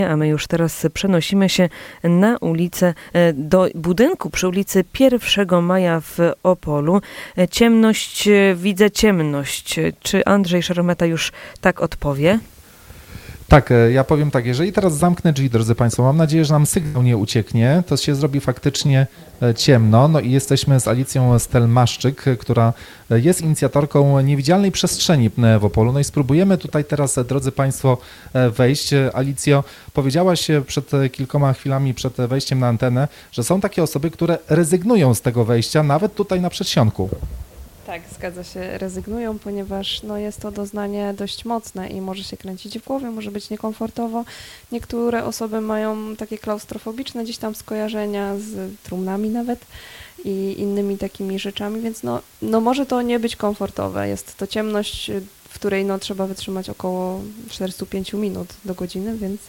A my już teraz przenosimy się na ulicę, do budynku przy ulicy 1 Maja w Opolu. Ciemność, widzę ciemność. Czy Andrzej Szarometa już tak odpowie? Tak, ja powiem tak, jeżeli teraz zamknę drzwi, drodzy Państwo, mam nadzieję, że nam sygnał nie ucieknie, to się zrobi faktycznie ciemno. No i jesteśmy z Alicją Stelmaszczyk, która jest inicjatorką niewidzialnej przestrzeni w Opolu. No i spróbujemy tutaj teraz, drodzy Państwo, wejść. Alicjo, powiedziałaś przed kilkoma chwilami, przed wejściem na antenę, że są takie osoby, które rezygnują z tego wejścia, nawet tutaj na przedsionku. Tak, zgadza się, rezygnują, ponieważ jest to doznanie dość mocne i może się kręcić w głowie, może być niekomfortowo. Niektóre osoby mają takie klaustrofobiczne gdzieś tam skojarzenia z trumnami nawet i innymi takimi rzeczami, więc może to nie być komfortowe. Jest to ciemność, w której trzeba wytrzymać około 45 minut do godziny, więc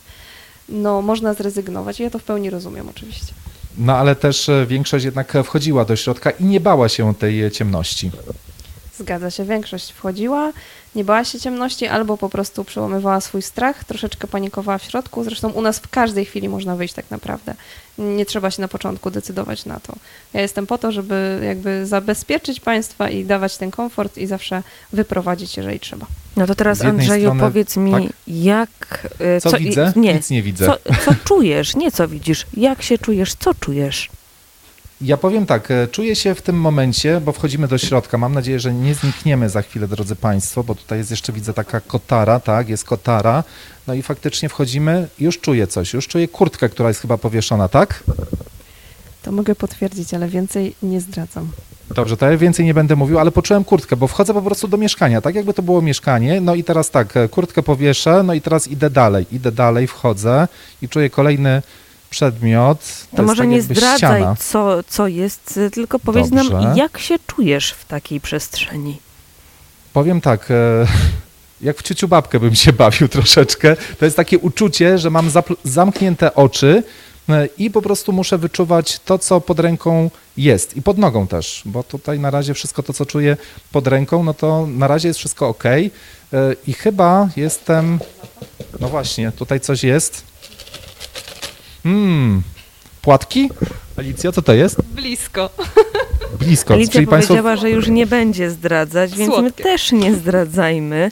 można zrezygnować i ja to w pełni rozumiem oczywiście. No ale też większość jednak wchodziła do środka i nie bała się tej ciemności. Zgadza się, większość wchodziła, nie bała się ciemności albo po prostu przełamywała swój strach, troszeczkę panikowała w środku. Zresztą u nas w każdej chwili można wyjść tak naprawdę. Nie trzeba się na początku decydować na to. Ja jestem po to, żeby jakby zabezpieczyć Państwa i dawać ten komfort i zawsze wyprowadzić, jeżeli trzeba. No to teraz Andrzeju, strony, powiedz mi, tak? Jak... Co widzę? Nic nie widzę. Co czujesz? Nie co widzisz. Jak się czujesz? Co czujesz? Ja powiem tak, czuję się w tym momencie, bo wchodzimy do środka. Mam nadzieję, że nie znikniemy za chwilę, drodzy Państwo, bo tutaj jest jeszcze, widzę, taka kotara, tak, jest kotara. No i faktycznie wchodzimy, już czuję coś, już czuję kurtkę, która jest chyba powieszona, tak? To mogę potwierdzić, ale więcej nie zdradzam. Dobrze, to ja więcej nie będę mówił, ale poczułem kurtkę, bo wchodzę po prostu do mieszkania, tak jakby to było mieszkanie. No i teraz tak, kurtkę powieszę, no i teraz idę dalej, wchodzę i czuję kolejny przedmiot. To może tak nie zdradzaj, ściana. co jest, tylko powiedz nam, jak się czujesz w takiej przestrzeni. Powiem tak, jak w ciuciu babkę bym się bawił troszeczkę. To jest takie uczucie, że mam zamknięte oczy i po prostu muszę wyczuwać to, co pod ręką jest i pod nogą też, bo tutaj na razie wszystko to, co czuję pod ręką, no to na razie jest wszystko ok. I chyba jestem, no właśnie, tutaj coś jest. Płatki? Alicja, co to jest? Blisko. Alicja czyli powiedziała, że już nie będzie zdradzać, więc my też nie zdradzajmy.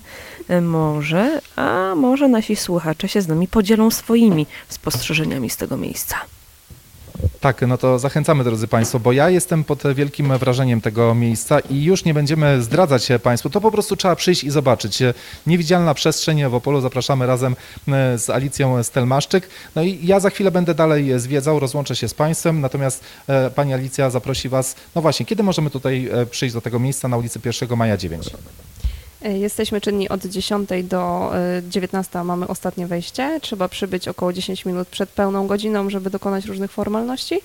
Może nasi słuchacze się z nami podzielą swoimi spostrzeżeniami z tego miejsca. Tak, no to zachęcamy, drodzy Państwo, bo ja jestem pod wielkim wrażeniem tego miejsca i już nie będziemy zdradzać się Państwu, to po prostu trzeba przyjść i zobaczyć. Niewidzialna przestrzeń w Opolu, zapraszamy razem z Alicją Stelmaszczyk. No i ja za chwilę będę dalej zwiedzał, rozłączę się z Państwem, natomiast Pani Alicja zaprosi Was, no właśnie, kiedy możemy tutaj przyjść do tego miejsca na ulicy 1 Maja 9? Jesteśmy czynni od 10 do 19, mamy ostatnie wejście. Trzeba przybyć około 10 minut przed pełną godziną, żeby dokonać różnych formalności.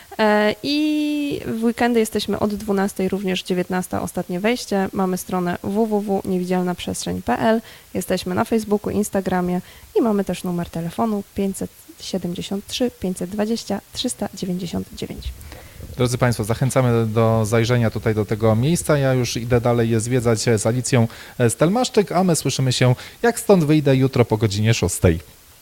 I w weekendy jesteśmy od 12, również 19, ostatnie wejście. Mamy stronę www.niewidzialnaprzestrzeń.pl. Jesteśmy na Facebooku, Instagramie i mamy też numer telefonu 573 520 399. Drodzy Państwo, zachęcamy do zajrzenia tutaj do tego miejsca. Ja już idę dalej zwiedzać z Alicją Stelmaszczyk, a my słyszymy się, jak stąd wyjdę jutro po godzinie 6.